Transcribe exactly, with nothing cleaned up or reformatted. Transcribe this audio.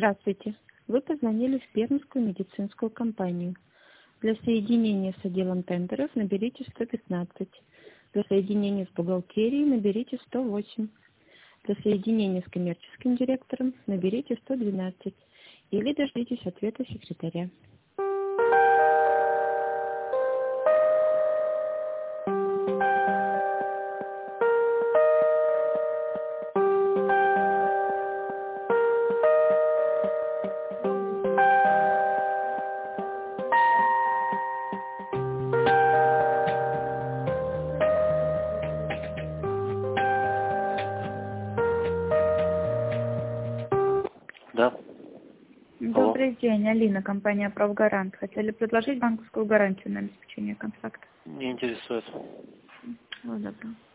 Здравствуйте. Вы позвонили в Пермскую медицинскую компанию. Для соединения с отделом тендеров наберите сто пятнадцать. Для соединения с бухгалтерией наберите сто восемь. Для соединения с коммерческим директором наберите сто двенадцать. Или дождитесь ответа секретаря. Да. Алло. Добрый день, Алина, компания «Правгарант». Хотели предложить банковскую гарантию на обеспечение контракта. Не интересует. Всего доброго.